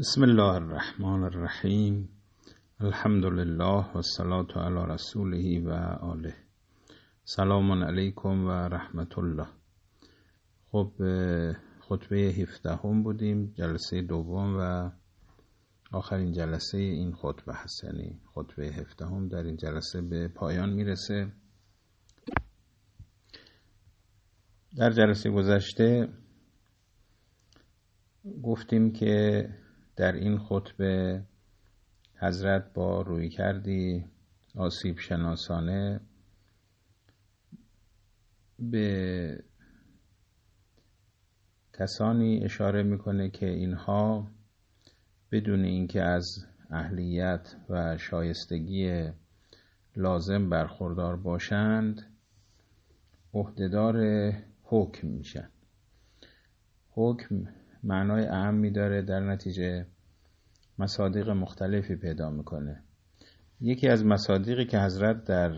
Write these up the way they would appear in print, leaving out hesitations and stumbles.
بسم الله الرحمن الرحیم. الحمد لله و الصلاة علی رسوله و آله. سلام علیکم و رحمت الله. خب خطبه 17 بودیم، جلسه دوم و آخرین جلسه این خطبه هست، یعنی خطبه 17 در این جلسه به پایان میرسه. در جلسه گذشته گفتیم که در این خطبه حضرت با رویکردی آسیب شناسانه به کسانی اشاره میکنه که اینها بدون اینکه از اهلیت و شایستگی لازم برخوردار باشند عهدهدار حکم میشن. حکم معنای اهمی داره، در نتیجه مصادیق مختلفی پیدا میکنه. یکی از مصادیقی که حضرت در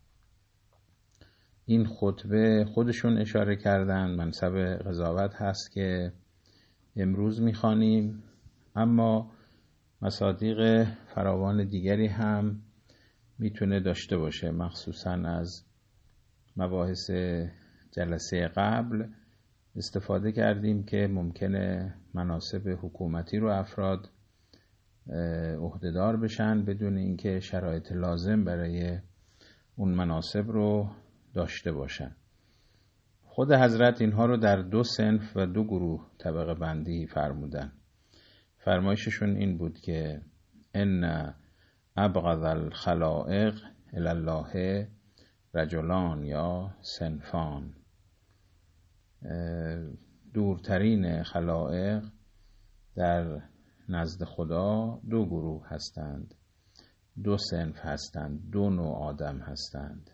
این خطبه خودشون اشاره کردن منصب قضاوت هست که امروز میخوانیم، اما مصادیق فراوان دیگری هم میتونه داشته باشه. مخصوصا از مباحث جلسه قبل استفاده کردیم که ممکنه مناصب حکومتی رو افراد عهدهدار بشن بدون اینکه شرایط لازم برای اون مناصب رو داشته باشن. خود حضرت اینها رو در 2 صنف و 2 گروه طبقه بندی فرمودن. فرمایششون این بود که ان ابغض الخلائق الی الله رجلان یا صنفان. دورترین خلائق در نزد خدا 2 گروه هستند، 2 صنف هستند، 2 نوع آدم هستند.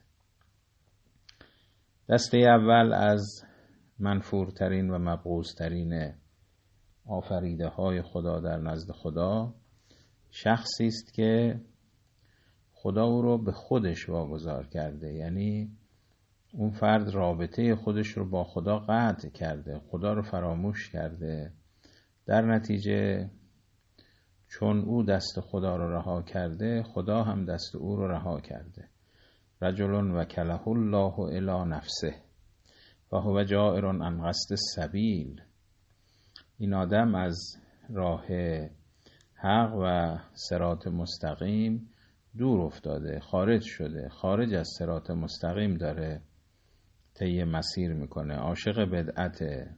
دسته اول از منفورترین و مبغوضترین آفریده های خدا در نزد خدا شخصی است که خدا او رو به خودش واگذار کرده، یعنی اون فرد رابطه خودش رو با خدا قطع کرده، خدا رو فراموش کرده. در نتیجه چون او دست خدا رو رها کرده، خدا هم دست او رو رها کرده. رجل وکله الله الی نفسه و هو جائر عن قصد السبیل. این آدم از راه حق و صراط مستقیم دور افتاده، خارج شده، خارج از صراط مستقیم داره طی مسیر میکنه، عاشق بدعته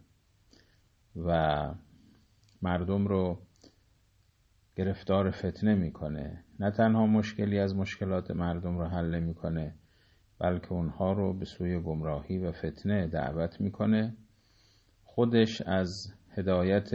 و مردم رو گرفتار فتنه میکنه. نه تنها مشکلی از مشکلات مردم رو حل میکنه، بلکه اونها رو به سوی گمراهی و فتنه دعوت میکنه. خودش از هدایت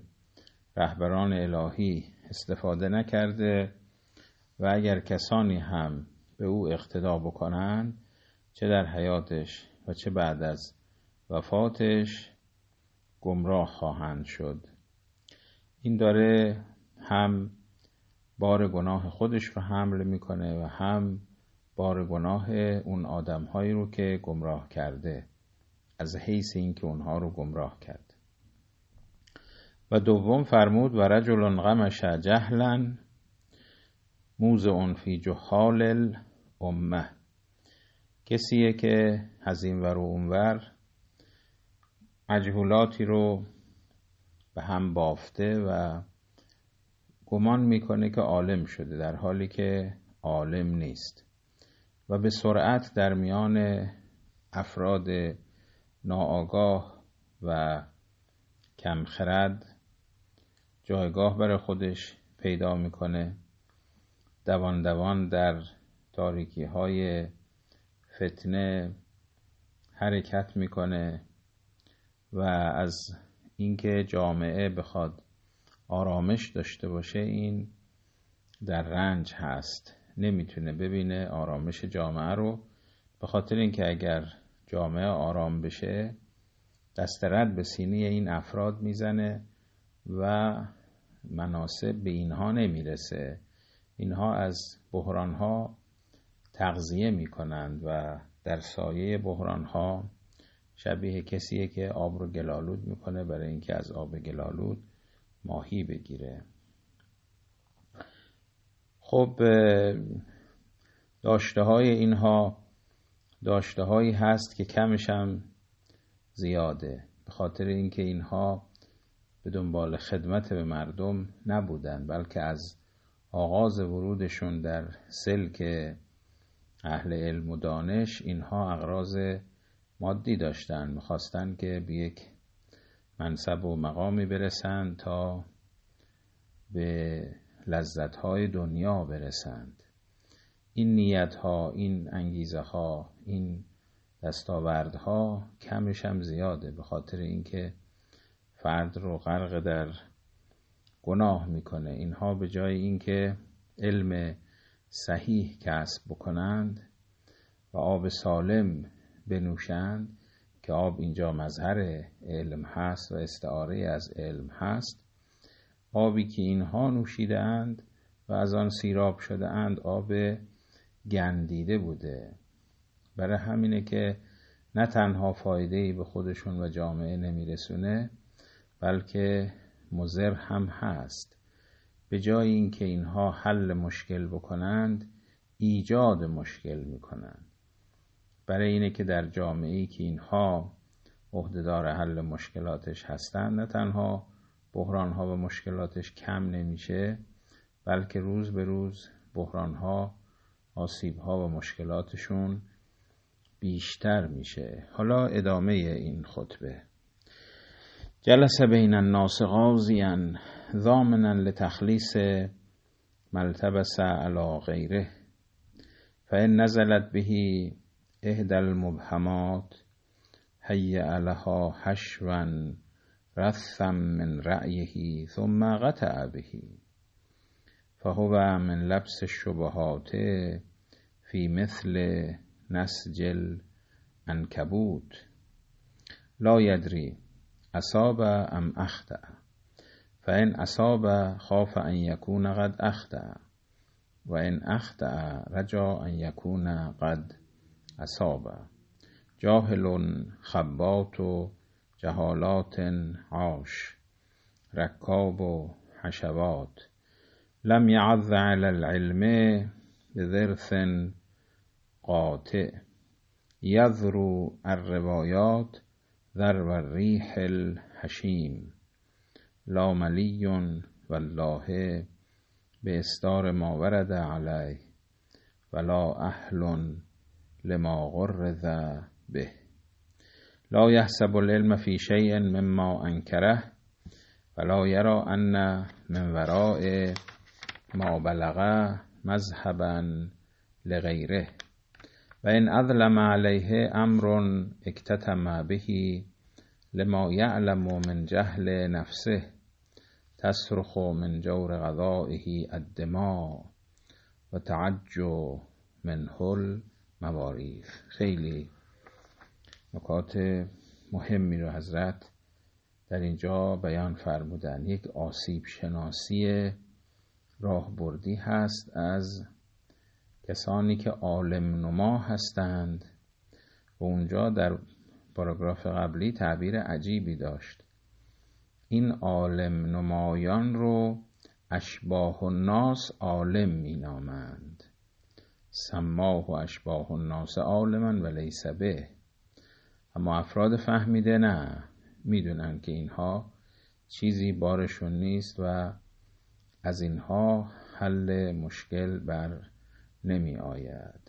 رهبران الهی استفاده نکرده و اگر کسانی هم به او اقتدا بکنن، چه در حیاتش و چه بعد از وفاتش، گمراه خواهند شد. این داره هم بار گناه خودش رو حمل میکنه و هم بار گناه اون آدم‌هایی رو که گمراه کرده، از حیث این که اونها رو گمراه کرد. و دوم فرمود و رجل غمش جهلا موضع فی جهال الامه. کسیه که از این ور و اون ور مجهولاتی رو به هم بافته و گمان میکنه که عالم شده، در حالی که عالم نیست و به سرعت در میان افراد ناآگاه و کم خرد جایگاه برای خودش پیدا میکنه. دوان دوان در تاریکی های فتنه حرکت میکنه و از اینکه جامعه بخواد آرامش داشته باشه این در رنج هست، نمیتونه ببینه آرامش جامعه رو، به خاطر اینکه اگر جامعه آرام بشه دست رد به سینه این افراد میزنه و مناسب به اینها نمیرسه. اینها از بحرانها تغذیه میکنند و در سایه بحرانها شبیه کسیه که آب رو گلالود میکنه برای اینکه از آب گلالود ماهی بگیره. خب داشته های اینها داشته هایی هست که کمش هم زیاده، به خاطر اینکه اینها به دنبال خدمت به مردم نبودن، بلکه از آغاز ورودشون در سلک اهل علم و دانش اینها اغراض مادی داشتن، میخواستن که به یک منصب و مقامی برسند تا به لذت‌های دنیا برسند. این نیت‌ها، این انگیزه‌ها، این دستاوردها کمش هم زیاده، به خاطر اینکه فرد رو غرق در گناه میکنه. اینها به جای اینکه علم صحیح کسب بکنند و آب سالم بنوشند که آب اینجا مظهر علم هست و استعاره از علم هست، آبی که اینها نوشیده اند و از آن سیراب شده اند آب گندیده بوده. برای همینه که نه تنها فایده‌ای به خودشون و جامعه نمیرسونه، بلکه مضر هم هست. به جای اینکه اینها حل مشکل بکنند، ایجاد مشکل میکنند. برای اینه که در جامعه‌ای که اینها عهده‌دار حل مشکلاتش هستند، نه تنها بحران‌ها و مشکلاتش کم نمیشه، بلکه روز به روز بحران‌ها، آسیب‌ها و مشکلاتشون بیشتر میشه. حالا ادامه این خطبه. جلس بین الناس غازیا ضامنا لتخلیص ملتبس علی غیره فإن نزلت به احدى المبهمات هيأ لها حشوا رثا من رأيه ثم قطع به فهو من لبس الشبهات في مثل نسج العنکبوت لا يدري اصاب ام اخطأ فإن اصاب خاف ان يكون قد اخطأ وإن اخطأ رجا ان يكون قد اصاب جاهل خبات جهالات عاش رکاب حشوات لم يعض على العلم بذرث قاطع يذرو الروايات ذرو الريح الحشيم لا ملي والله بإصدار ما ورد عليه ولا أهل لما غرذ به لا يحسب العلم في شيء مما أنكره ولا يرى أن من وراء ما بلغ مذهبا لغيره وإن أظلم عليه أمر اكتتم به لما يعلم من جهل نفسه تصرخ من جور قضائه الدماء و تعجو منه المواریث. خیلی نکات مهمی رو حضرت در اینجا بیان فرمودن. یک آسیب شناسی راهبردی هست از کسانی که عالم نما هستند و اونجا در پاراگراف قبلی تعبیر عجیبی داشت. این عالم نمایان رو اشباه الناس عالم می نامند. سماه و اشباه الناس عالما و لیس به. اما افراد فهمیده نه، میدونن که اینها چیزی بارشون نیست و از اینها حل مشکل بر نمی آید.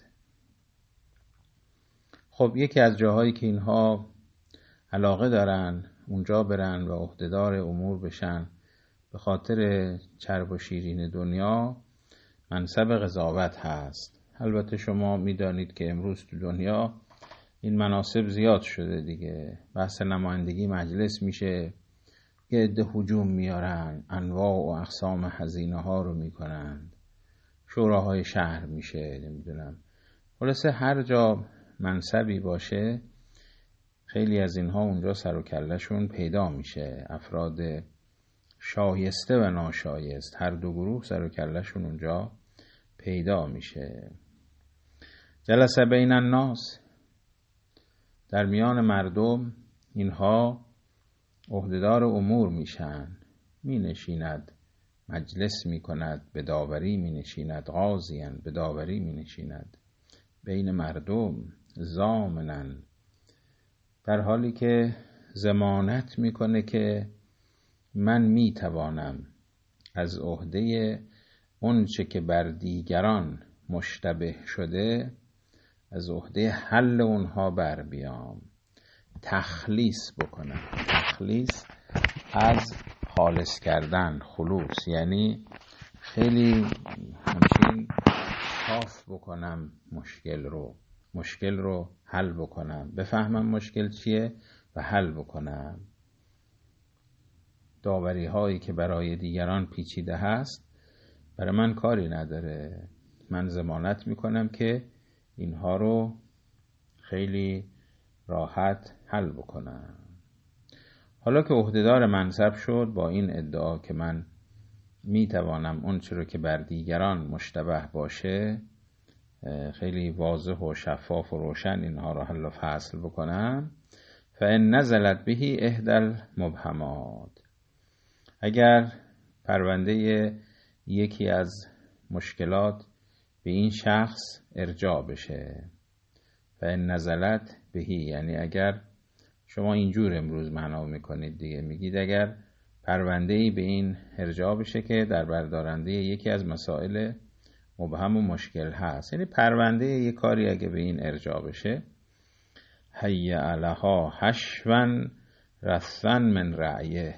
خب یکی از جاهایی که اینها علاقه دارن اونجا برن و عهدهدار امور بشن به خاطر چرب و شیرین دنیا منصب قضاوت هست. البته شما میدانید که امروز تو دنیا این مناصب زیاد شده دیگه. بحث نمایندگی مجلس میشه، یه عده هجوم میارن، انواع و اقسام هزینه ها رو میکنند، شوراهای شهر میشه، نمیدونم. خلاصه هر جا منصبی باشه خیلی از اینها اونجا سر و کله‌شون پیدا میشه. افراد شایسته و ناشایست، هر دو گروه سر و کله‌شون اونجا پیدا میشه. جلس بین الناس، در میان مردم اینها عهدهدار امور میشن. می نشیند مجلس می کند، به داوری می نشیند، قاضیان به داوری می نشیند بین مردم، ضامناً، در حالی که ضمانت میکنه که من میتوانم از عهده اونچه که بر دیگران مشتبه شده از عهده حل اونها بر بیام، تخلیص بکنم. تخلیص از خالص کردن، خلوص، یعنی خیلی همچین صاف بکنم مشکل رو حل بکنم، بفهمم مشکل چیه و حل بکنم. داوری هایی که برای دیگران پیچیده هست برای من کاری نداره، من ضمانت میکنم که اینها رو خیلی راحت حل بکنم. حالا که عهدهدار منصب شد با این ادعا که من میتوانم اون چیزی که بر دیگران مشتبه باشه خیلی واضح و شفاف و روشن اینها رو حل و فصل بکنم، فإن نزلت بهی احدی المبهمات، اگر پرونده یکی از مشکلات به این شخص ارجاع بشه، فإن نزلت بهی یعنی اگر شما اینجور امروز معنا میکنید دیگه، میگید اگر پرونده‌ای به این ارجاع بشه که در بردارنده یکی از مسائل مبهم و مشکل هست، یعنی پرونده یک کاری اگه به این ارجاع بشه، هیأ لها حشوا رثا من رأیه،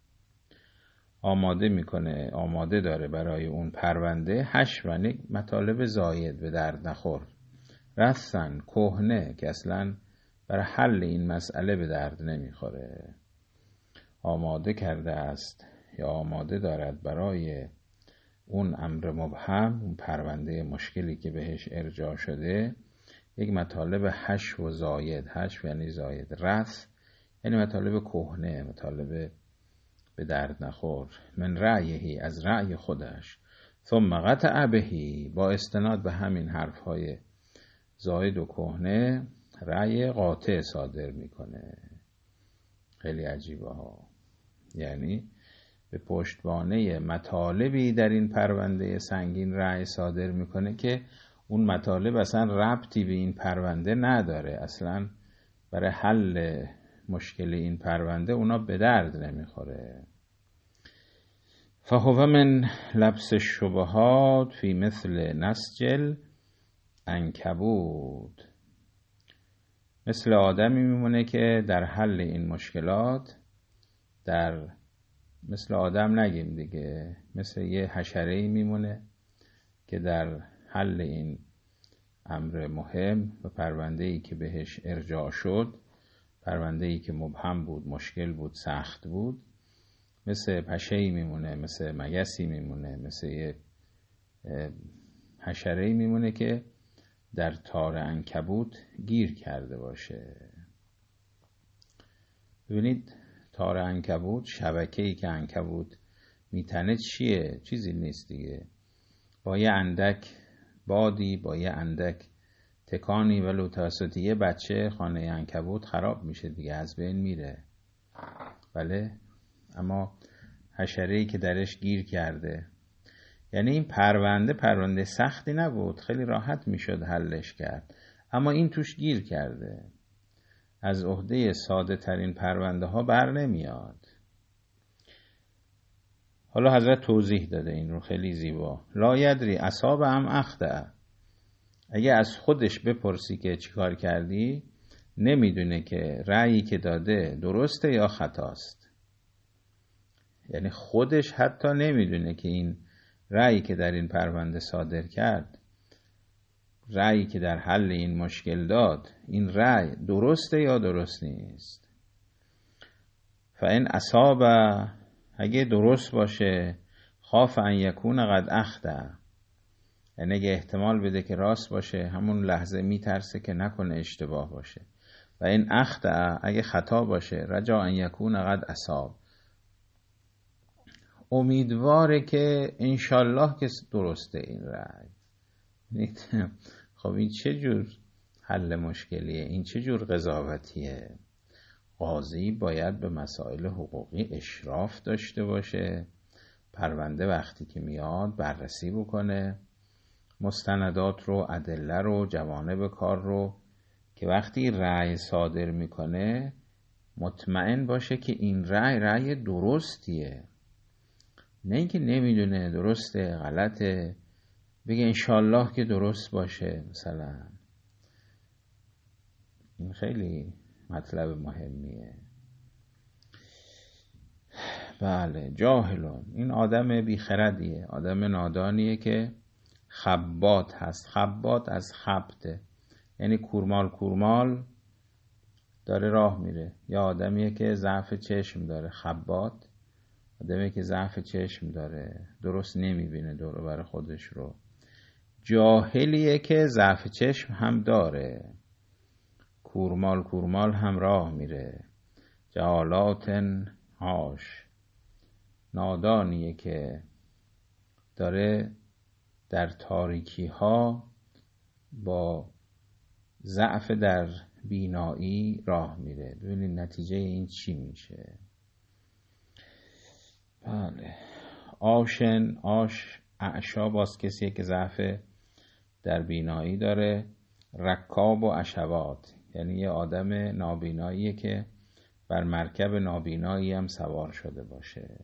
آماده میکنه، آماده داره برای اون پرونده حشوا، مطالب زاید به درد نخور، رثا کهنه که اصلا برای حل این مسئله به درد نمیخوره، آماده کرده است یا آماده دارد برای اون امر مبهم، اون پرونده مشکلی که بهش ارجاع شده، یک مطالب حشو و زاید. حشو یعنی زاید، رث یعنی مطالب کهنه، مطالب به درد نخور، من رأیهی از رأی خودش، ثم قطع بهی با استناد به همین حرفهای زاید و کهنه رأی قاطع صادر میکنه. خیلی عجیبه ها، یعنی به پشتوانه مطالبی در این پرونده سنگین رأی صادر میکنه که اون مطالب اصلا ربطی به این پرونده نداره، اصلا برای حل مشکل این پرونده اونا به درد نمیخوره. فهو من لبس الشبهات فی مثل نسج العنکبوت، مثل آدمی میمونه که در حل این مشکلات، مثل آدم نگیم دیگه، مثل یه حشره‌ای میمونه که در حل این امر مهم و پرونده‌ای که بهش ارجاع شد، پرونده‌ای که مبهم بود، مشکل بود، سخت بود، مثل پشه‌ای میمونه، مثل مگسی میمونه، مثل یه حشره‌ای میمونه که در تار عنکبوت گیر کرده باشه. ببینید تار عنکبوت، شبکه‌ای که عنکبوت میتنه چیه؟ چیزی نیست دیگه، با یه اندک بادی، با یه اندک تکانی ولو توسط یه بچه خانه عنکبوت خراب میشه دیگه، از بین میره. بله، اما حشره‌ای که درش گیر کرده، یعنی این پرونده سختی نبود، خیلی راحت میشد حلش کرد، اما این توش گیر کرده، از عهده ساده ترین پرونده ها بر نمیاد. حالا حضرت توضیح داده این رو خیلی زیبا، لا یدری اصاب ام اخطأ، اگه از خودش بپرسی که چیکار کردی، نمیدونه که رأیی که داده درسته یا خطاست. یعنی خودش حتی نمیدونه که این رأیی که در این پرونده صادر کرد، رأیی که در حل این مشکل داد، این رأی درسته یا درست نیست. فإن اصاب، اگه درست باشه، خاف ان یکون قد اخطأ، یعنی اگه احتمال بده که راست باشه، همون لحظه میترسه که نکنه اشتباه باشه. و این اخطأ، اگه خطا باشه، رجا ان یکون قد اصاب، امیدواره که انشالله که درسته این رأی. خب این چه جور حل مشکلیه؟ این چه جور قضاوتیه؟ قاضی باید به مسائل حقوقی اشراف داشته باشه، پرونده وقتی که میاد بررسی بکنه مستندات رو، ادله رو، جوانب کار رو، که وقتی رأی صادر میکنه مطمئن باشه که این رأی درستیه، نه اینکه نمیدونه درسته غلطه بگه انشالله که درست باشه مثلا. این خیلی مطلب مهمیه. بله، جاهلون، این آدم بیخردیه، آدم نادانیه که خبات هست. خبات از خبته، یعنی کورمال داره راه میره. یا آدمیه که ضعف چشم داره. خبات آدمیه که ضعف چشم داره، درست نمیبینه دور و بر خودش رو. جاهلیه که ضعف چشم هم داره، کورمال هم راه میره. جهالاتن هاش، نادانیه که داره در تاریکی ها با ضعف در بینایی راه میره. ببینید نتیجه این چی میشه. بله، آش اعشا باز کسیه که ضعف در بینایی داره. رکاب و عشوات، یعنی یه آدم نابیناییه که بر مرکب نابینایی هم سوار شده باشه.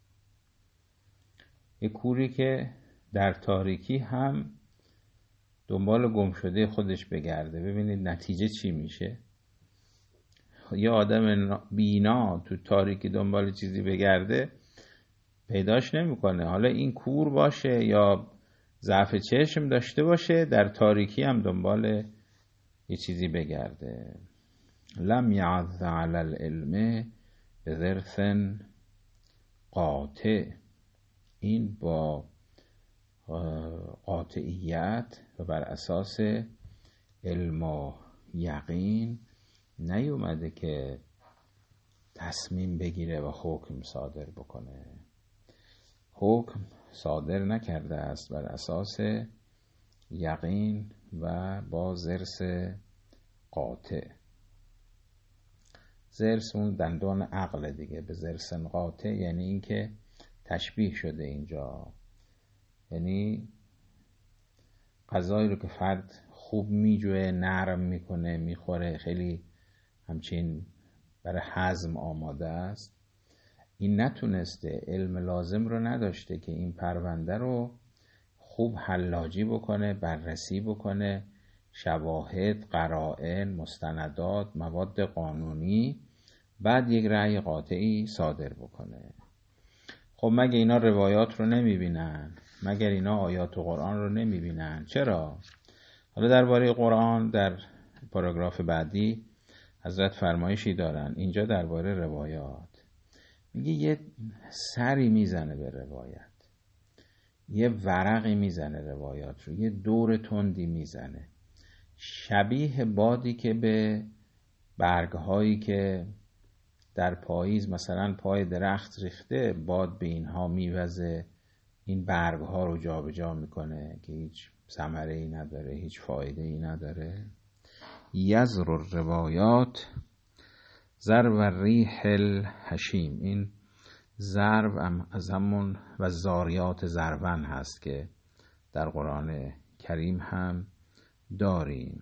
یه کوری که در تاریکی هم دنبال گم شده خودش بگرده. ببینید نتیجه چی میشه. یه آدم بینا تو تاریکی دنبال چیزی بگرده پیداش نمیکنه. حالا این کور باشه یا ضعف چشم داشته باشه، در تاریکی هم دنبال یه چیزی بگرده. لم یعض علی العلم بذرث قاطع، این با قاطعیت و بر اساس علم و یقین نیومده که تصمیم بگیره و حکم صادر بکنه. حکم صادر نکرده است بر اساس یقین و با ضرس قاطع. ضرس اون دندان عقل دیگه، به ضرس قاطع یعنی این که تشبیه شده اینجا، یعنی غذایی رو که فرد خوب میجوه، نرم میکنه، میخوره، خیلی همچین برای هضم آماده است، این نتونسته، علم لازم رو نداشته که این پرونده رو خوب حلاجی بکنه، بررسی بکنه، شواهد، قرائن، مستندات، مواد قانونی، بعد یک رأی قاطعی صادر بکنه. خب مگه اینا روایات رو نمیبینن؟ مگر اینا آیات و قرآن رو نمیبینن؟ چرا؟ حالا درباره قرآن در پاراگراف بعدی حضرت فرمایشی دارن. اینجا درباره روایات میگه یه سری میزنه به روایت، یه ورقی میزنه روایات رو، یه دور تندی میزنه، شبیه بادی که به برگهایی که در پاییز مثلا پای درخت ریخته، باد به اینها میوزه، این برگها رو جا به جا میکنه که هیچ ثمره‌ای نداره، هیچ فایده‌ای نداره. یزر الروایات ضرب الریح الحشیم، این ضرب از همون و زاریات ضربن هست که در قرآن کریم هم داریم.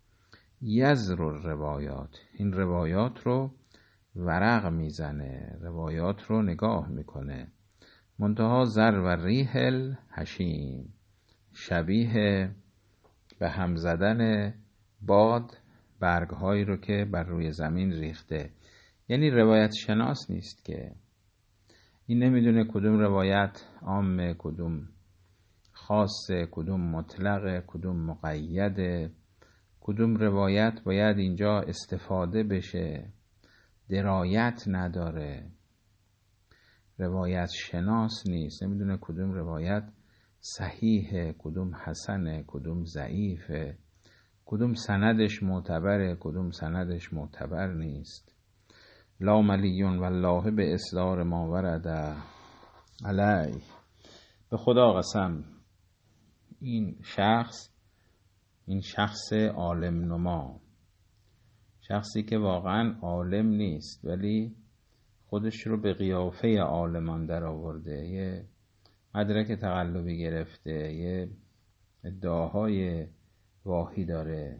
یزر الروایات، این روایات رو ورق میزنه، روایات رو نگاه میکنه. منتها ضرب الریح الحشیم، شبیه به هم زدن باد برگهایی رو که بر روی زمین ریخته. یعنی روایت شناس نیست که این نمیدونه کدوم روایت عامه، کدوم خاصه، کدوم مطلقه، کدوم مقیده، کدوم روایت باید اینجا استفاده بشه، درایت نداره، روایت شناس نیست، نمیدونه کدوم روایت صحیحه، کدوم حسنه، کدوم ضعیفه، کدوم سندش معتبره، کدوم سندش معتبر نیست. لا ملیون والله به اصدار ما ورد علی، به خدا قسم این شخص عالم نما، شخصی که واقعا عالم نیست ولی خودش رو به قیافه عالمان در آورده، یه مدرک تقلبی گرفته، یه ادعاهای واهی داره.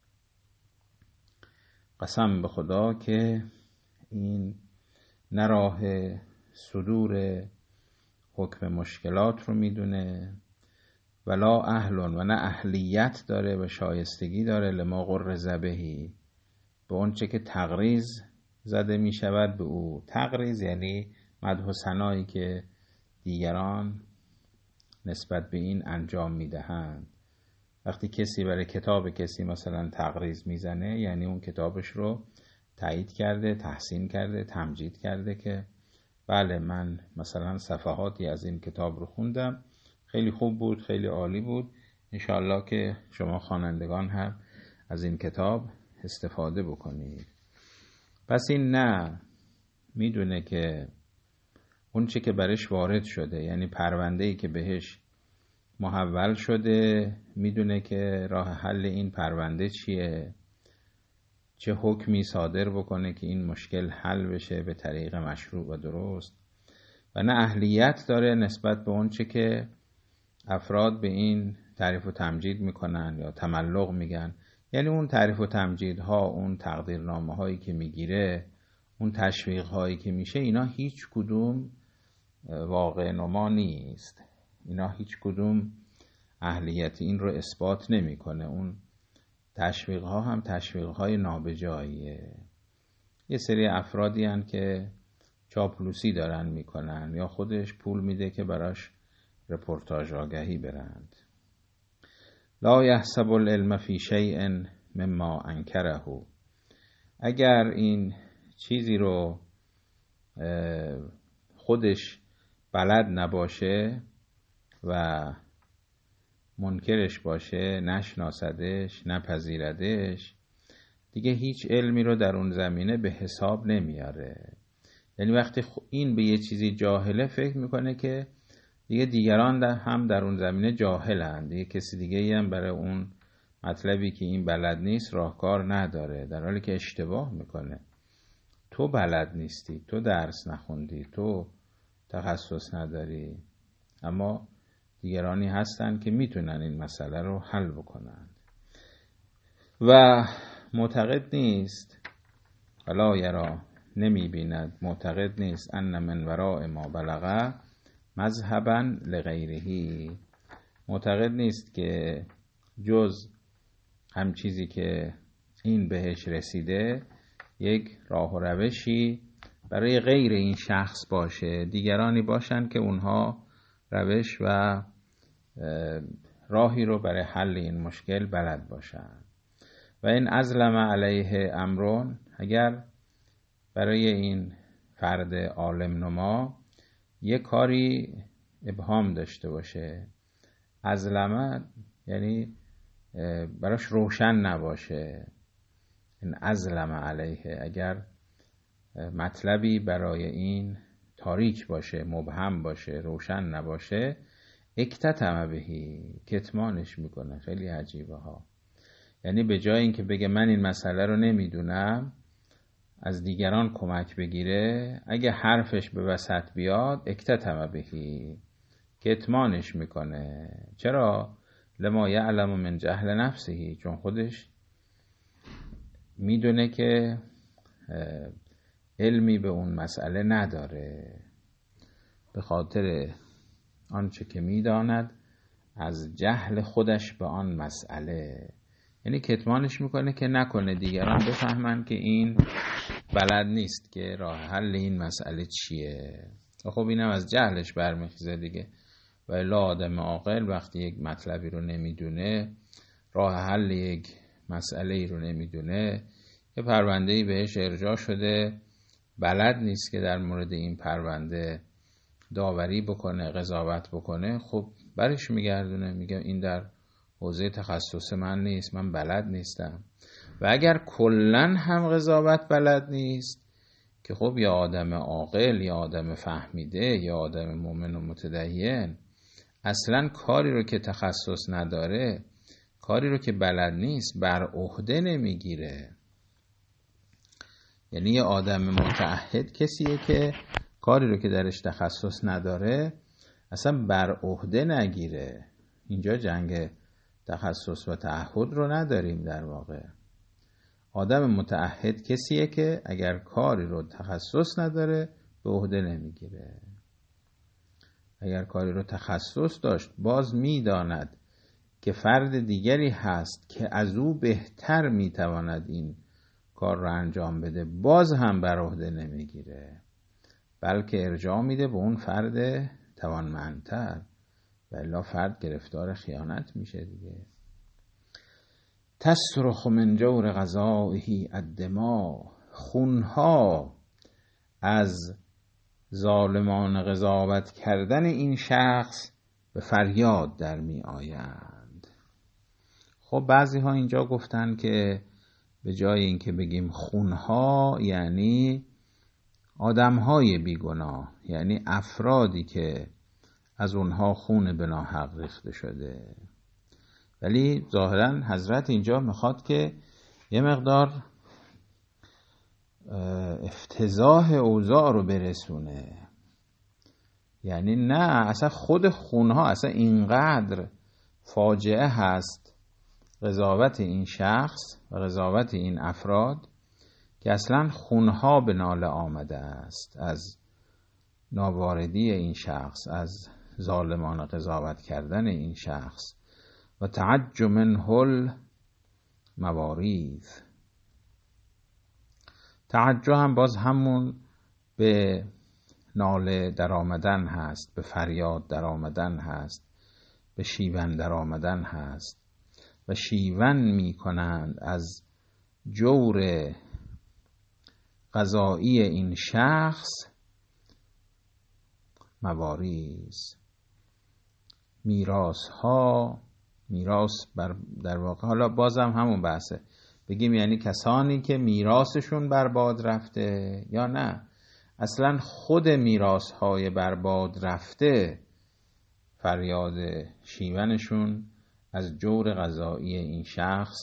قسم به خدا که این نه راه صدور حکم مشکلات رو میدونه ولا اهلون و نه اهلیت داره و شایستگی داره لما غرض بهی، به اون چه که تغریظ زده می شود به او. تغریظ یعنی مدح و ثنایی که دیگران نسبت به این انجام می دهند. وقتی کسی برای کتاب کسی مثلا تغریظ می زنه، یعنی اون کتابش رو تایید کرده، تحسین کرده، تمجید کرده که بله من مثلا صفحاتی از این کتاب رو خوندم، خیلی خوب بود، خیلی عالی بود، انشاءالله که شما خوانندگان هم از این کتاب استفاده بکنید. پس این نه میدونه که اون چه که برش وارد شده، یعنی پرونده‌ای که بهش محول شده، میدونه که راه حل این پرونده چیه، چه حکمی صادر بکنه که این مشکل حل بشه به طریق مشروع و درست، و نه اهلیت داره نسبت به اون چه که افراد به این تعریف و تمجید میکنن یا تملق میگن. یعنی اون تعریف و تمجیدها، اون تقدیرنامه هایی که میگیره، اون تشویق هایی که میشه، اینا هیچ کدوم واقع نما نیست. اینا هیچ کدوم اهلیت این رو اثبات نمیکنه. اون تشویق ها هم تشویق های نابجاییه. یه سری افرادی هن که چاپلوسی دارن میکنن یا خودش پول میده که براش رپورتاج آگهی برند. لا یحسب العلم فی شیء مما انکره. اگر این چیزی رو خودش بلد نباشه و منکرش باشه، نشناسدش، نپذیردش، دیگه هیچ علمی رو در اون زمینه به حساب نمیاره. یعنی وقتی این به یه چیزی جاهله، فکر میکنه که دیگه دیگران هم در اون زمینه جاهلند، دیگه کسی دیگه هم برای اون مطلبی که این بلد نیست راهکار نداره، در حالی که اشتباه میکنه. تو بلد نیستی، تو درس نخوندی، تو تخصص نداری، اما دیگرانی هستن که میتونن این مسئله رو حل بکنن. و معتقد نیست، ولا یرا، نمیبیند، معتقد نیست ان من وراء ما بلغه مذهبا لغیرهی، معتقد نیست که جز هم چیزی که این بهش رسیده یک راه و روشی برای غیر این شخص باشه، دیگرانی باشن که اونها روش و راهی رو برای حل این مشکل بلد باشن. و این ازلم علیه امرون، اگر برای این فرد عالم نما یک کاری ابهام داشته باشه، ازلمه یعنی براش روشن نباشه، این ازلم علیه، اگر مطلبی برای این تاریک باشه، مبهم باشه، روشن نباشه، اکتتم بهی، کتمانش میکنه. خیلی عجیبه ها. یعنی به جای اینکه بگه من این مسئله رو نمیدونم، از دیگران کمک بگیره، اگه حرفش به وسط بیاد اکتتم بهی، کتمانش میکنه. چرا؟ لما یعلم من جهل نفسه، چون خودش میدونه که علمی به اون مسئله نداره، به خاطر آنچه که میداند از جهل خودش به آن مسئله. یعنی کتمانش میکنه که نکنه دیگران بفهمن که این بلد نیست که راه حل این مسئله چیه. خب اینم از جهلش برمیخیزه دیگه. و الا آدم عاقل وقتی یک مطلبی رو نمیدونه، راه حل یک مسئله رو نمیدونه، یه پرونده‌ای بهش ارجاع شده، بلد نیست که در مورد این پرونده داوری بکنه، قضاوت بکنه، خب برش میگردونه، میگه این در حوزه تخصص من نیست، من بلد نیستم. و اگر کلن هم قضاوت بلد نیست، که خب یا آدم عاقل یا آدم فهمیده یا آدم مؤمن و متدین، اصلا کاری رو که تخصص نداره، کاری رو که بلد نیست، بر عهده نمیگیره. یعنی یه آدم متعهد کسیه که کاری رو که درش تخصص نداره اصلا بر عهده نگیره. اینجا جنگ تخصص و تعهد رو نداریم. در واقع آدم متعهد کسیه که اگر کاری رو تخصص نداره به عهده نمیگیره. اگر کاری رو تخصص داشت باز میداند که فرد دیگری هست که از او بهتر میتواند این کار رو انجام بده، باز هم بر عهده نمیگیره، بلکه ارجاع میده به اون فرد توانمندتر، و الا فرد گرفتار خیانت میشه دیگه. تصرخ من جور قضائه الدماء، خونها از ظالمان قضاوت کردن این شخص به فریاد در می آیند. خب بعضی ها اینجا گفتن که به جای اینکه بگیم خونها یعنی آدمهای بیگناه، یعنی افرادی که از اونها خون به ناحق ریخته شده. ولی ظاهرا حضرت اینجا میخواد که یه مقدار افتضاح اوضاع رو برسونه. یعنی نه، اصلا خود خونها اصلا اینقدر فاجعه هست قضاوت این شخص و قضاوت این افراد که اصلا خونها به ناله آمده است از ناواردی این شخص، از ظالمان قضاوت کردن این شخص. و تعج منه المواریث، تعجب هم باز همون به ناله در آمدن هست، به فریاد در آمدن هست، به شیون در آمدن هست و شیون می کنند از جور قضایی این شخص. مواریث، میراث ها، میراث در واقع حالا بازم همون بحثه، بگیم یعنی کسانی که میراثشون برباد رفته یا نه اصلا خود میراث های برباد رفته فریاد شیونشون از جور قضایی این شخص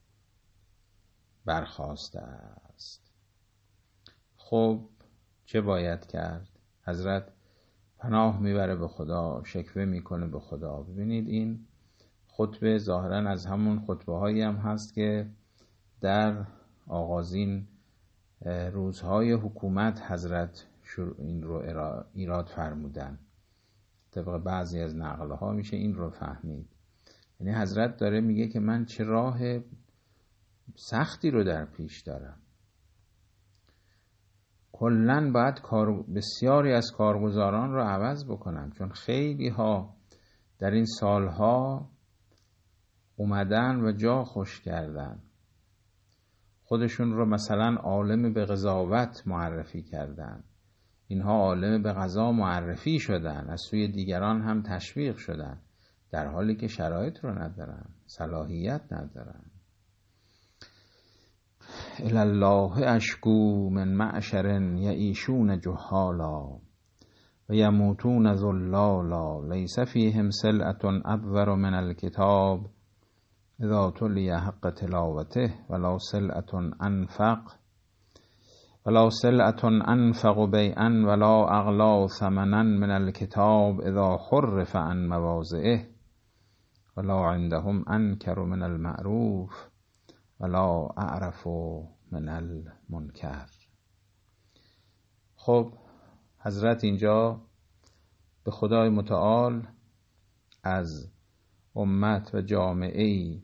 برخاسته است. خب چه باید کرد؟ حضرت پناه میبره به خدا، شکوه میکنه به خدا. ببینید این خطبه ظاهرا از همون خطبه هایی هم هست که در آغازین روزهای حکومت حضرت این رو ایراد فرمودن. طبق بعضی از نقله ها میشه این رو فهمید. یعنی حضرت داره میگه که من چه راه سختی رو در پیش دارم. کلن باید بسیاری از کارگزاران رو عوض بکنم، چون خیلی ها در این سالها اومدن و جا خوش کردن، خودشون رو مثلا عالم به قضاوت معرفی کردن، اینها عالم به قضا معرفی شدن، از سوی دیگران هم تشویق شدن، در حالی که شرایط رو ندارن، صلاحیت ندارن. الالله اشکو من معشر یعیشون جهالا و یموتون ذلالا لیس فیهم سلعة ابور من الکتاب اذا تلی حق تلاوته ولا سلعة انفق بیعا ولا اغلا ثمنا من الکتاب اذا حرف عن مواضعه ولا عندهم انکر من المعروف ولا اعرف من المنکر. خب حضرت اینجا به خدای متعال از امت و جامعه‌ای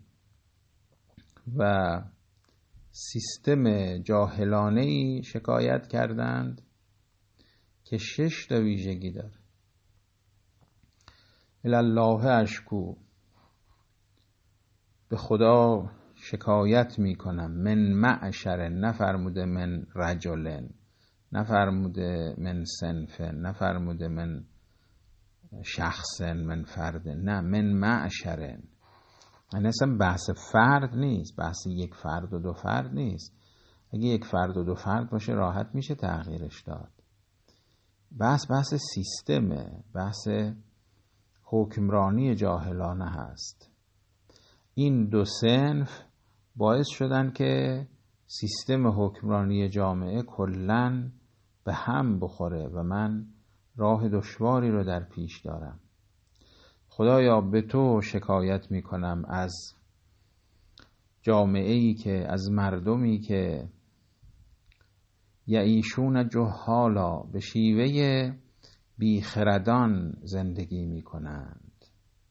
و سیستم جاهلانه‌ای شکایت کردند که 6 تا ویژگی داره. الالله اشکو، به خدا شکایت میکنم، من معشر، نفرموده من رجلن، نفرموده من صنفن، نفرموده من شخصن، من فردن، نه من معشرن. یعنی اصلا بحث فرد نیست، بحث یک فرد و 2 فرد نیست. اگه یک فرد و 2 فرد باشه راحت میشه تغییرش داد. بحث سیستمه، بحث حکمرانی جاهلانه هست. این 2 صنف باعث شدن که سیستم حکمرانی جامعه کلن به هم بخوره و من راه دشواری رو در پیش دارم. خدایا به تو شکایت میکنم از جامعه‌ای که، از مردمی که یعیشون جهالا، به شیوه بیخردان زندگی میکنند.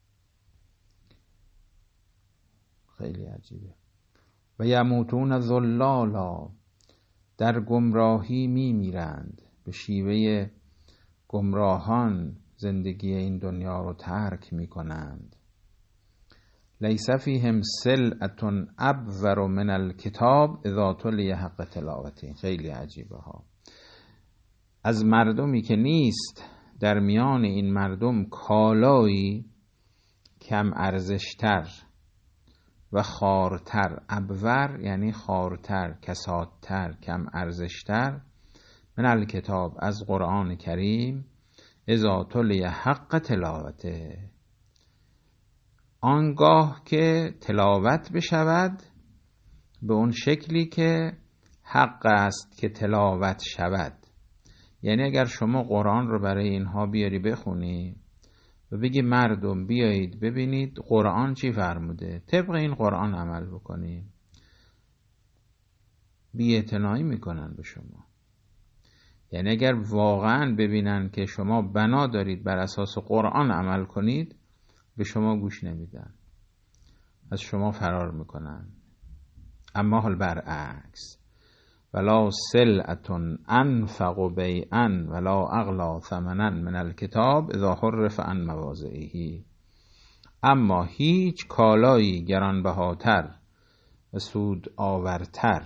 خیلی عجیبه. و یموتون ذلالا، در گمراهی میمیرند، به شیوه گمراهان زندگی این دنیا رو ترک میکنند. لیس فیهم سلعة ابور من الکتاب اذا تلی حق تلاوته. خیلی عجیبه ها. از مردمی که نیست در میان این مردم کالایی کم ارزشتر و خارتر. ابور یعنی خارتر، کسادتر، کم ارزشتر. من الکتاب، از قرآن کریم. اذا تلی حق تلاوته، آنگاه که تلاوت بشود به اون شکلی که حق است که تلاوت شود. یعنی اگر شما قرآن رو برای اینها بیاری بخونی و بگی مردم بیایید ببینید قرآن چی فرموده، طبق این قرآن عمل بکنی، بی‌اعتنایی میکنن به شما. یعنی اگر واقعا ببینن که شما بنا دارید بر اساس قرآن عمل کنید، به شما گوش نمیدن، از شما فرار میکنن. اما حال برعکس، ولا سلعة انفق بیعا ولا اغلا ثمنا من الکتاب اذا حرف عن مواضعه. اما هیچ کالایی گرانبهاتر و سود آورتر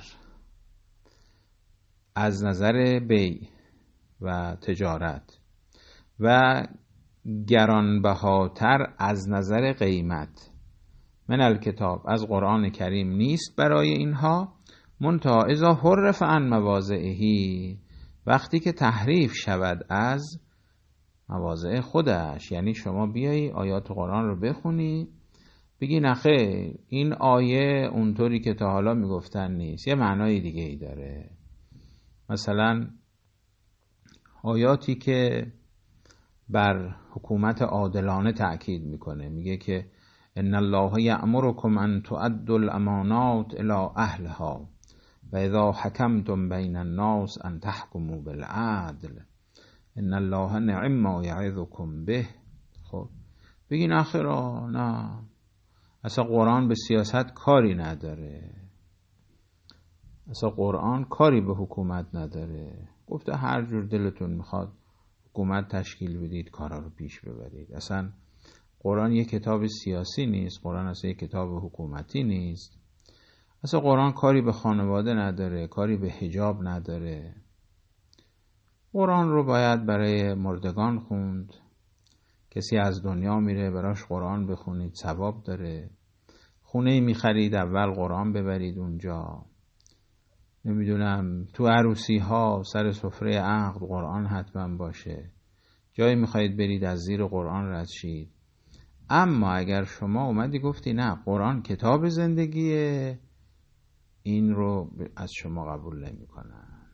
از نظر بیع و تجارت و گرانبهاتر از نظر قیمت من الکتاب، از قرآن کریم نیست برای اینها. منتها اذا حرف عن مواضعه، وقتی که تحریف شود از مواضع خودش. یعنی شما بیایی آیات قرآن رو بخونی بگی نخیر این آیه اونطوری که تا حالا میگفتن نیست، یه معنای دیگه ای داره. مثلا آیاتی که بر حکومت عادلانه تأکید میکنه، میگه که ان الله یأمرکم ان تؤدوا الامانات الی اهلها و اذا حکمتم بین الناس ان تحکموا بالعدل ان الله نعم ما یعظکم به. خب بگین آخرا نه، اصلا قرآن به سیاست کاری نداره، اصلا قرآن کاری به حکومت نداره. گفته هر جور دلتون میخواد حکومت تشکیل بدید، کارا رو پیش ببرید. اصلا قرآن یک کتاب سیاسی نیست، قرآن اصلا یک کتاب حکومتی نیست. اصلا قرآن کاری به خانواده نداره، کاری به حجاب نداره. قرآن رو باید برای مردگان خوند. کسی از دنیا میره براش قرآن بخونید ثواب داره. خونه میخرید اول قرآن ببرید اونجا. نمیدونم تو عروسی ها سر سفره عقد قرآن حتما باشه. جایی میخواید برید از زیر قرآن رد شید. اما اگر شما اومدی گفتی نه قرآن کتاب زندگیه، این رو از شما قبول نمی کنن.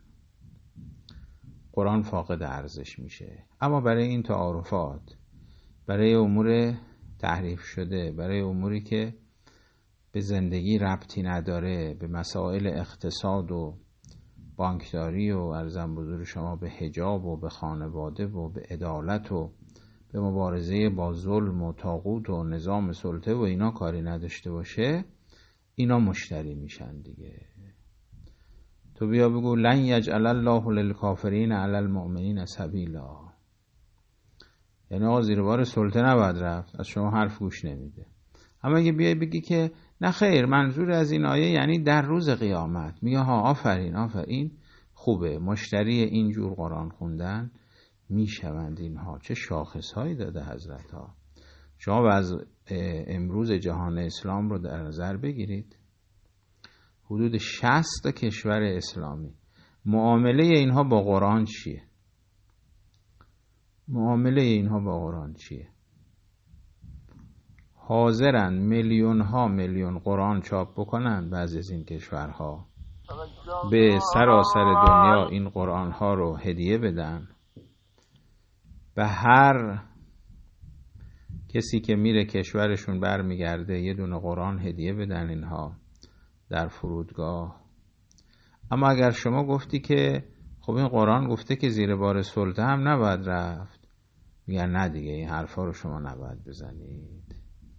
قرآن فاقد ارزش میشه. اما برای این تعارفات، برای امور تحریف شده، برای اموری که به زندگی ربطی نداره، به مسائل اقتصاد و بانکداری و عرضم بزرگ شما به حجاب و به خانواده و به عدالت و به مبارزه با ظلم و طاغوت و نظام سلطه و اینا کاری نداشته باشه، اینا مشتری میشن دیگه. تو بیا بگو لن یجعل الله للکافرین علی المؤمنین سبیلا، یعنی آقا زیر بار سلطه نباید رفت، از شما حرف گوش نمیده. اما اگه بیای بگی که نه خیر منظور از این آیه یعنی در روز قیامت، میگه ها آفرین آفرین خوبه، مشتری اینجور قرآن خوندن میشوند اینها. چه شاخص هایی داده حضرت ها. شما از امروز جهان اسلام رو در نظر بگیرید، حدود 60 کشور اسلامی، معامله اینها با قرآن چیه؟ معامله اینها با قرآن چیه؟ حاضرن میلیون ها میلیون قرآن چاپ بکنن بعضی از این کشورها، به سراسر دنیا این قرآن ها رو هدیه بدن، به هر کسی که میره کشورشون برمیگرده یه دونه قرآن هدیه بدن اینها در فرودگاه. اما اگر شما گفتی که خب این قرآن گفته که زیر بار سلطه هم نباید رفت، میگن نه دیگه این حرفا رو شما نباید بزنید.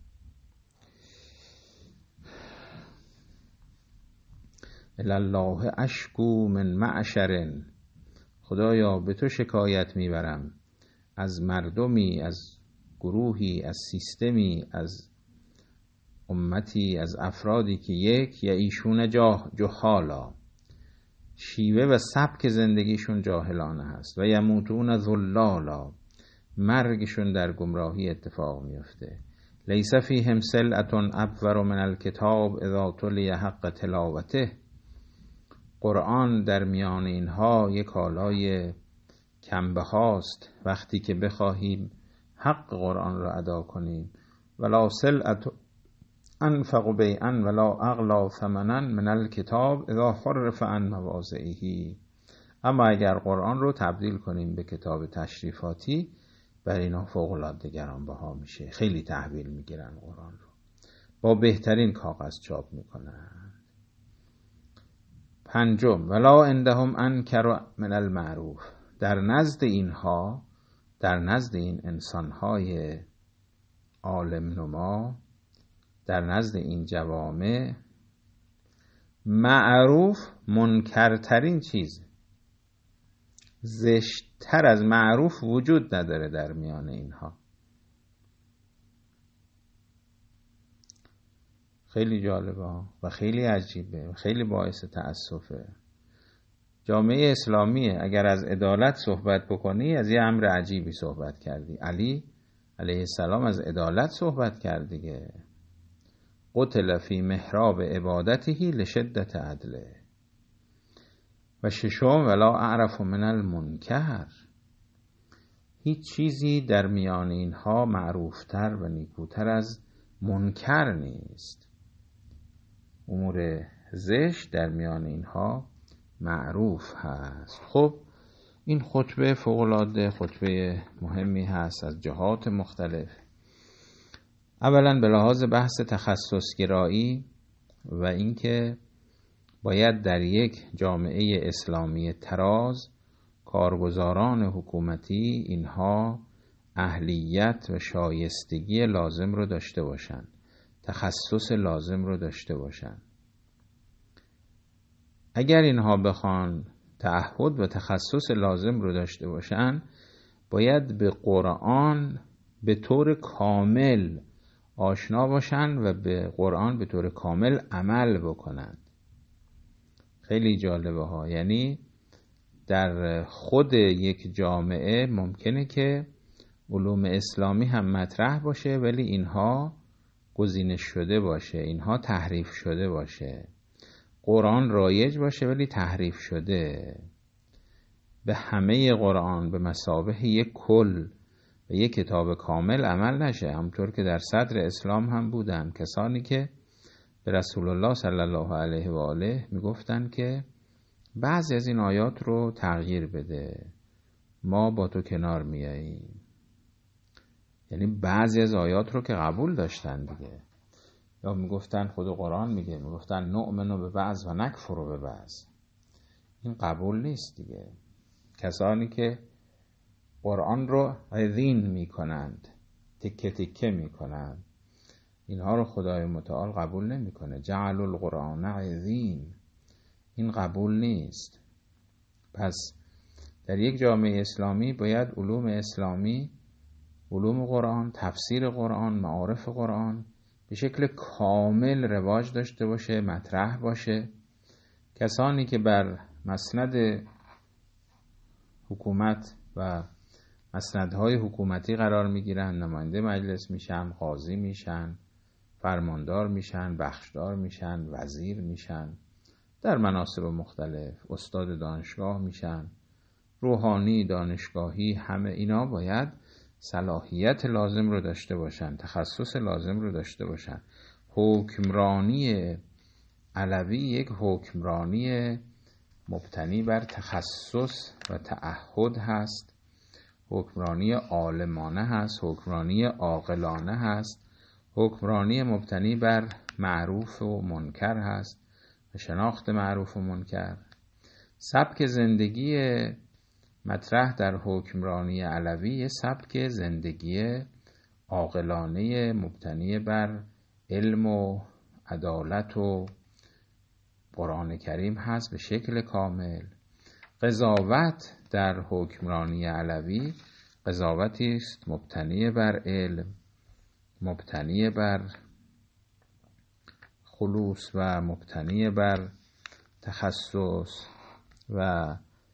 الله اشکو من معشر، خدایا به تو شکایت میبرم از مردمی، از گروهی، از سیستمی، از امتی، از افرادی که یک یا ایشون جهالا، شیوه و سبک زندگیشون جاهلانه هست، و یموتون ذلالا، مرگشون در گمراهی اتفاق میفته. لیس فیهم سلعة ابور من الکتاب اذا تلی حق تلاوته، قرآن در میان اینها یک کالای کمبهاست وقتی که بخواهیم حق قرآن را ادا کنیم. ولا سلعة انفق بیعا ولا اغلا ثمنا من الکتاب اذا حرف عن مواضعه، اما اگر قرآن رو تبدیل کنیم به کتاب تشریفاتی، بر اینا فوق‌العاده گرانبها میشه. خیلی تحویل میگیرن قرآن رو، با بهترین کاغذ چاپ میکنن. پنجم، ولا عندهم انکر من المعروف، در نزد اینها، در نزد این انسانهای عالم نما، در نزد این جوامع، معروف منکرترین چیز، زشتتر از معروف وجود نداره در میان اینها. خیلی جالبه و خیلی عجیبه و خیلی باعث تأسفه. جامعه اسلامیه، اگر از عدالت صحبت بکنی از یه امر عجیبی صحبت کردی. علی علیه السلام از عدالت صحبت کرد دیگه. قتل فی محراب عبادته لشدت عدله. و ششم، ولا اعرف من المنکر، هیچ چیزی در میان اینها معروفتر و نیکوتر از منکر نیست. امور زشت در میان اینها معروف هست. خب این خطبه فوق‌العاده خطبه مهمی هست از جهات مختلف. اولا به لحاظ بحث تخصصگرایی و اینکه باید در یک جامعه اسلامی تراز کارگزاران حکومتی اینها اهلیت و شایستگی لازم رو داشته باشن، تخصص لازم رو داشته باشن. اگر اینها بخوان تعهد و تخصص لازم رو داشته باشن، باید به قرآن به طور کامل آشنا باشن و به قرآن به طور کامل عمل بکنن. خیلی جالبه ها. یعنی در خود یک جامعه ممکنه که علوم اسلامی هم مطرح باشه ولی اینها گزینش شده باشه، اینها تحریف شده باشه. قرآن رایج باشه ولی تحریف شده. به همه قرآن به مثابه یک کل و یک کتاب کامل عمل نشه. همطور که در صدر اسلام هم بودن کسانی که به رسول الله صلی الله علیه و آله میگفتن که بعضی از این آیات رو تغییر بده، ما با تو کنار میاییم. یعنی بعضی از آیات رو که قبول داشتن دیگه، یا میگفتن خود قرآن میگه، میگفتن نؤمن به بعض و نکفر به بعض. این قبول نیست دیگه. کسانی که قرآن رو عظیم میکنند، تکه تکه میکنند، اینها رو خدای متعال قبول نمیکنه. جعل القرآن عظیم، این قبول نیست. پس در یک جامعه اسلامی باید علوم اسلامی، علوم قرآن، تفسیر قرآن، معارف قرآن به شکل کامل رواج داشته باشه، مطرح باشه. کسانی که بر مسند حکومت و مسندهای حکومتی قرار میگیرن، نماینده مجلس میشن، قاضی میشن، فرماندار میشن، بخشدار میشن، وزیر میشن، در مناصب مختلف استاد دانشگاه میشن، روحانی، دانشگاهی، همه اینا باید صلاحیت لازم رو داشته باشن، تخصص لازم رو داشته باشن. حکمرانی علوی یک حکمرانی مبتنی بر تخصص و تعهد هست. حکمرانی عالمانه هست، حکمرانی عاقلانه هست، حکمرانی مبتنی بر معروف و منکر هست و شناخت معروف و منکر. سبک زندگی مطرح در حکمرانی علوی سبک زندگی عاقلانه مبتنی بر علم و عدالت و قرآن کریم هست به شکل کامل. قضاوت در حکمرانی علوی قضاوتی است مبتنی بر علم، مبتنی بر خلوص و مبتنی بر تخصص و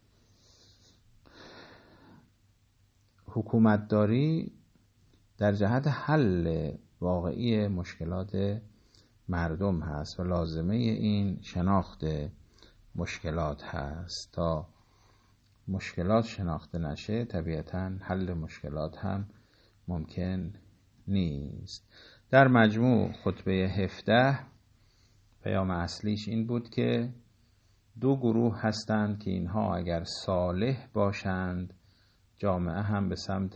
حکومتداری در جهت حل واقعی مشکلات مردم هست و لازمه این شناخت مشکلات هست. تا مشکلات شناخته نشه طبیعتاً حل مشکلات هم ممکن نیست. در مجموع خطبه 17 پیام اصلیش این بود که دو گروه هستند که اینها اگر صالح باشند جامعه هم به سمت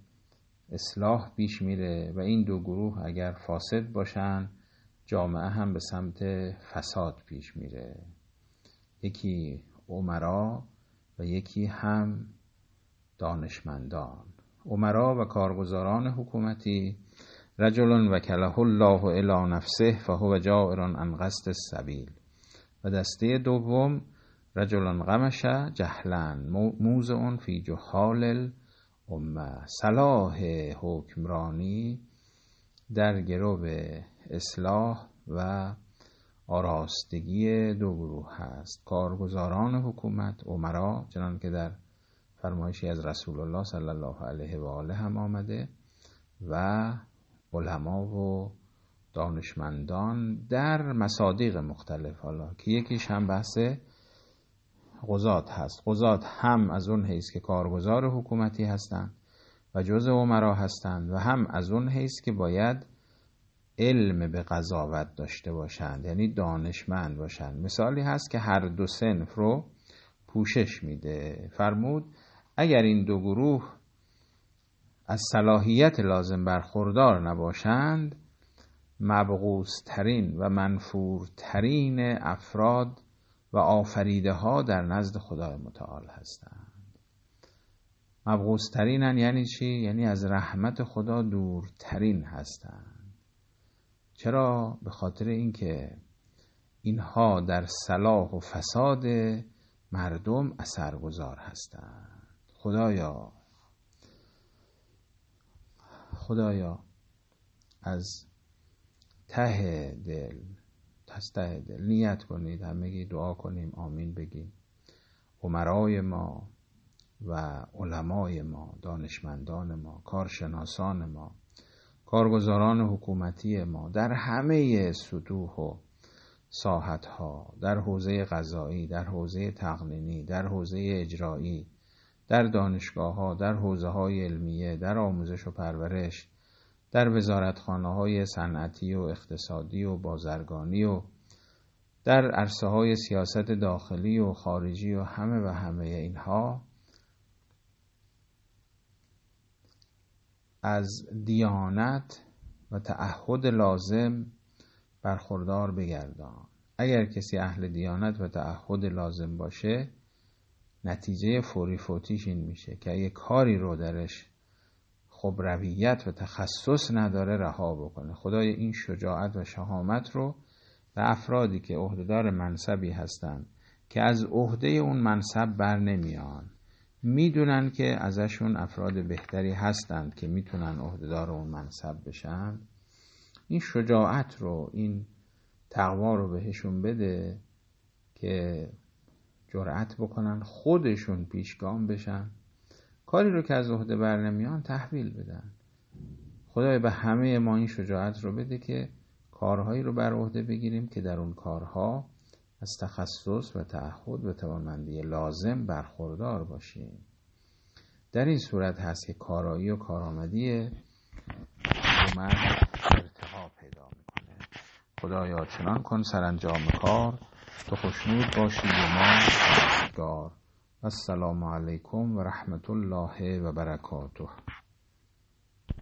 اصلاح پیش میره و این دو گروه اگر فاسد باشند جامعه هم به سمت فساد پیش میره. یکی امرا و یکی هم دانشمندان. امرا و کارگزاران حکومتی رجل وکله الله الی نفسه فهو جائر عن قصد السبیل، و دسته دوم رجل غمش جهلا موضع فی جهال الامه. صلاح حکمرانی در گرو اصلاح و آراستگی دو گروه هست، کارگزاران حکومت امرا، چنان که در فرمایشی از رسول الله صلی الله علیه و آله هم آمده، و علما و دانشمندان در مصادیق مختلف، حالا که یکیش هم بحث قضات هست. قضات هم از اون حیث که کارگزار حکومتی هستند و جزء امرا هستند و هم از اون حیث که باید علم به قضاوت داشته باشند، یعنی دانشمند باشند. مثالی هست که هر دو صنف رو پوشش میده. فرمود اگر این دو گروه از صلاحیت لازم برخوردار نباشند مبغوض‌ترین و منفورترین افراد و آفریده ها در نزد خدای متعال هستند. مبغوض‌ترینن یعنی چی؟ یعنی از رحمت خدا دورترین هستند. چرا؟ به خاطر اینکه اینها در صلاح و فساد مردم اثرگذار هستند. خدایا از ته دل نیت کنید، همگی دعا کنیم، آمین بگیم. امرای ما و علمای ما، دانشمندان ما، کارشناسان ما، کارگزاران حکومتی ما در همه سطوح و ساحتها، در حوزه قضایی، در حوزه تقنینی، در حوزه اجرایی، در دانشگاه‌ها، در حوزه‌های علمیه، در آموزش و پرورش، در وزارتخانه‌های صنعتی و اقتصادی و بازرگانی و در عرصه‌های سیاست داخلی و خارجی و همه اینها از دیانت و تعهد لازم برخوردار بگردان. اگر کسی اهل دیانت و تعهد لازم باشه نتیجه فوری فوتیش این میشه که اگه کاری رو درش خبرویت و تخصص نداره رها بکنه. خدای این شجاعت و شهامت رو به افرادی که عهدهدار منصبی هستن که از عهده اون منصب بر نمیان، میدونن که ازشون افراد بهتری هستند که میتونن عهدهدار اون منصب بشن، این شجاعت رو، این تقوا رو بهشون بده که جرأت بکنن خودشون پیشگام بشن، کاری رو که از عهده بر نمیان تحویل بدن. خدای به همه ما این شجاعت رو بده که کارهایی رو بر عهده بگیریم که در اون کارها از تخصص و تعهد و توانمندی لازم برخوردار باشیم. در این صورت هست که کارایی و کارآمدی حکومت ارتقا پیدا میکنه. خدایا چنان کن سرانجام کار تو خوشنود باشی و ما السلام علیکم و رحمت الله و برکاته.